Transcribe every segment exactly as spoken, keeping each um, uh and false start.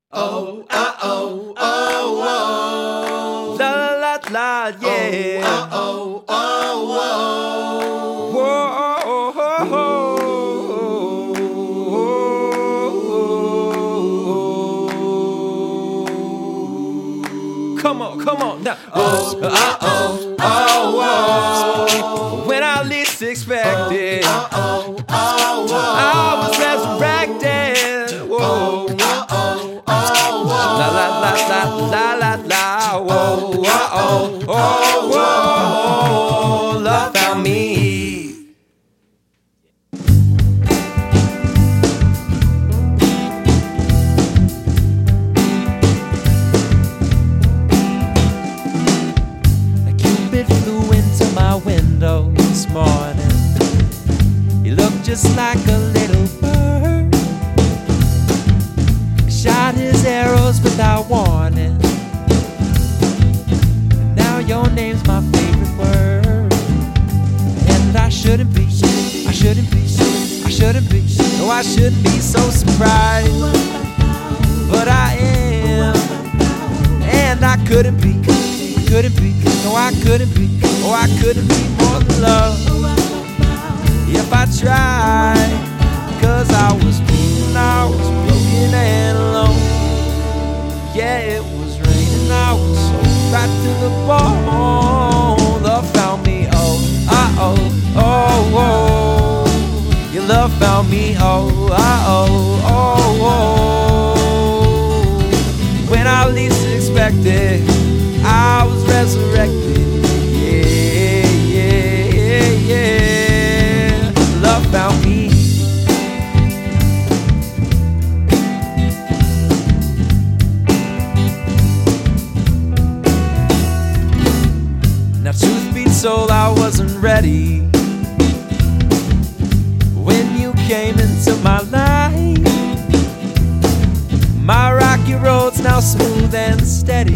Oh, uh oh, oh, oh. La la la la, yeah. Oh, oh, oh, oh, Whoa, oh, oh. Come on, come on now. Oh, uh oh, oh, oh. When I least expected, Oh, oh, oh, oh. I was resurrected. Whoa. La la la la la la la, whoa, oh, oh, oh, oh, love found me. A Cupid flew into my window this morning. He looked just like a little bird. Shot his arrows without warning. Now your name's my favorite word. And I shouldn't be, I shouldn't be, I shouldn't be, no, I shouldn't be so surprised. But I am, and I couldn't be, couldn't be, no, I couldn't be, oh, I couldn't be more than love. If I tried, cause I was beaten, I was broken and alone. Yeah, it was raining, I was so right to the bone. Love found me, oh, ah, oh, oh, oh. Your love found me, oh, ah, oh, oh, oh. When I least expected, I was resurrected. Yeah, yeah, yeah, yeah. Love found me. So I wasn't ready when you came into my life. My rocky road's now smooth and steady.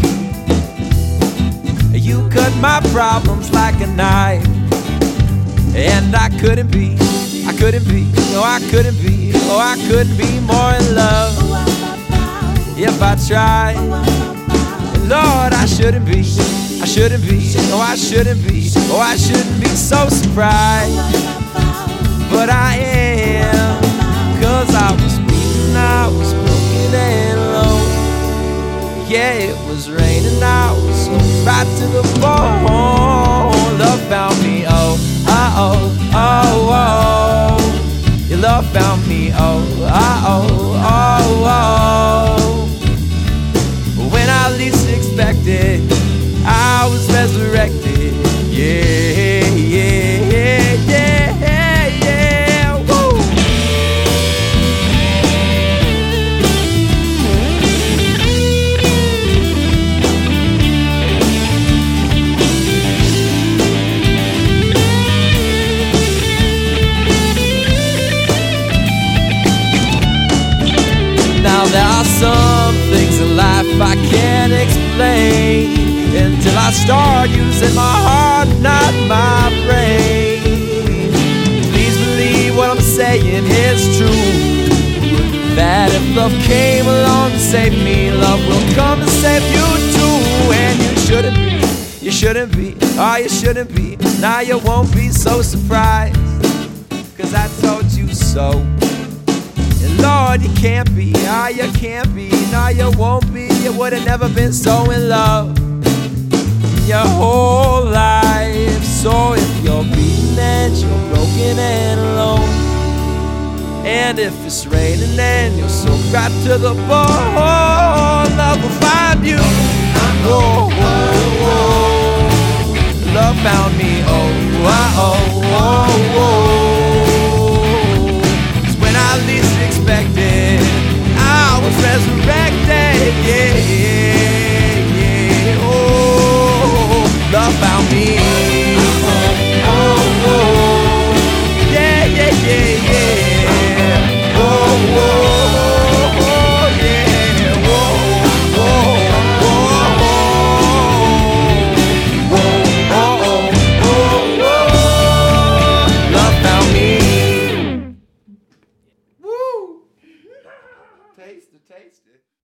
You cut my problems like a knife. And I couldn't be, I couldn't be, no, I couldn't be, oh, I couldn't be more in love if I tried. Lord, I shouldn't be, I shouldn't be, oh, I shouldn't be, oh, I shouldn't be so surprised. But I am, cause I was beaten, I was broken and alone. Yeah, it was raining, I was so right to the bone. Love found me, oh, ah, oh, oh, oh. Your love found me, oh, ah, oh, oh, oh. When I least expected, I was resurrected. Yeah, yeah, yeah, yeah, yeah. Woo! Now there are some things in life I can't explain until I start using my heart, not my brain. Please believe what I'm saying is true, that if love came along to save me, love will come and save you too. And you shouldn't be, you shouldn't be, oh, you shouldn't be. Now you won't be so surprised, cause I told you so. And Lord, you can't be, ah, you can't be, no, you won't be. You would've never been so in love your whole life. So if you're beaten and you're broken and alone, and if it's raining and you're so right to the bone, love will find you. Oh, oh, oh. Love found me, oh, oh, oh, oh. 'Cause when I least expected, I was resurrected. Yeah, yeah, yeah, oh. Love found me.